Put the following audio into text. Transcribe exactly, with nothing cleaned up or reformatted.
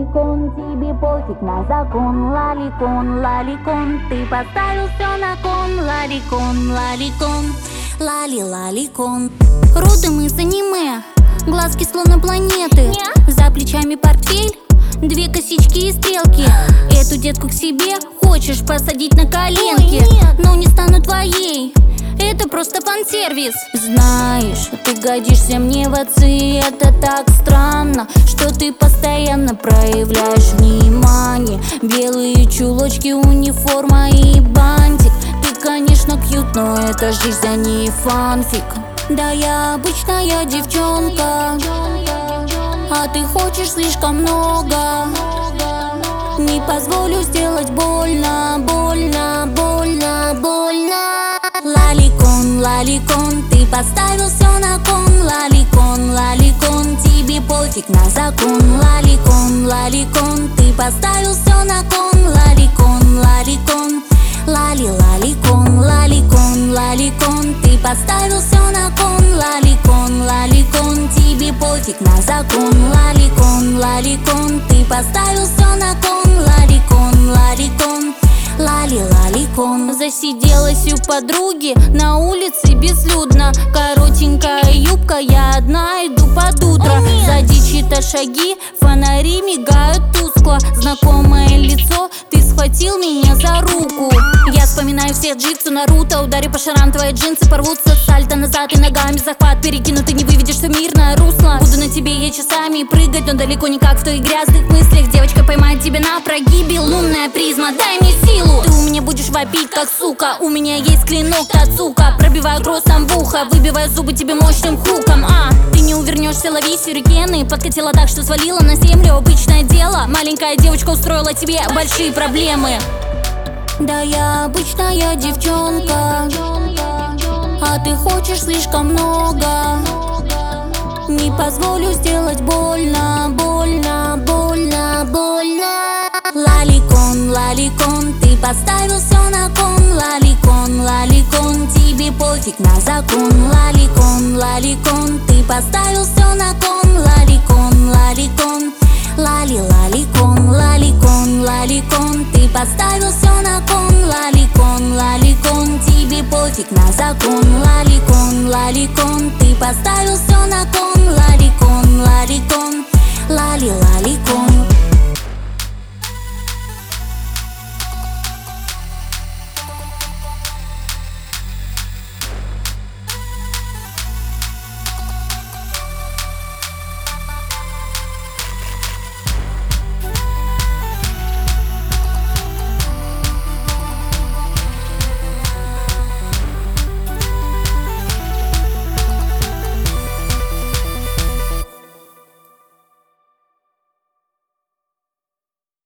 лаликон, тебе пофиг на закон. Лаликон, лаликон, ты поставил все на кон. Лаликон, лаликон, лали-лаликон. Родом из аниме, глазки словно планеты. За плечами портфель, две косички и стрелки. Эту детку к себе хочешь посадить на коленки. Но не стану твоей, это просто фан-сервис. Знаешь, ты годишься мне в отцы. Это так странно, что ты постоянно проявляешь внимание. Белые чулочки, униформа и бантик. Ты, конечно, кьют, но это жизнь, а не фанфик. Да я обычная девчонка, а ты хочешь слишком много. Не позволю сделать больно, больно, больно, больно. Лаликон, лаликон, ты поставил все на кон. Лаликон, лаликон, тебе пофиг на закон. Лаликон, лаликон, ты поставил все на кон. Лаликон, лаликон, лали-лаликон. Лаликон, лаликон, ты поставил все на кон. Лаликон, лаликон, тебе пофиг на закон. Лаликон, лаликон, ты поставил все на кон. Лаликон, лаликон, лали-лаликон. Засиделась у подруги, на улице безлюдно. Коротенькая юбка, я одна иду под утро. Сзади чьи-то шаги, фонари мигают тускло. Знакомое лицо, ты схватил меня за руку. Я вспоминаю все джитсу, Наруто. Удари по шарам, твои джинсы порвутся. Сальто назад и ногами захват перекину. Ты не выведешь все мирное русло. Буду на тебе я часами прыгать, но далеко не как в твоих грязных мыслях. Девочка, поймать тебя на прогибе. Лунная призма, дай мне силу. Ты у меня будешь вопить, как сука. У меня есть клинок Тацука. Пробиваю кроссом в ухо, выбиваю зубы тебе мощным хуком. А, ты не увернешься, лови сюрикены. Подкатила так, что свалила на землю. Обычное дело, маленькая девочка устроила тебе большие проблемы. Да я обычная девчонка, а ты хочешь слишком много. Не позволю сделать больно, больно, больно, больно. Лаликон, лаликон, ты поставил все на кон. Лаликон, лаликон, тебе пофиг на закон. Лаликон, лаликон, ты поставил все на кон. Лаликон, лаликон, лали-лаликон. Лаликон, лаликон, ты поставил все на кон. Лаликон, лаликон, тебе пофиг на закон. Лаликон, лаликон, ты поставил все на кон. Лаликон, лаликон, лали-лали.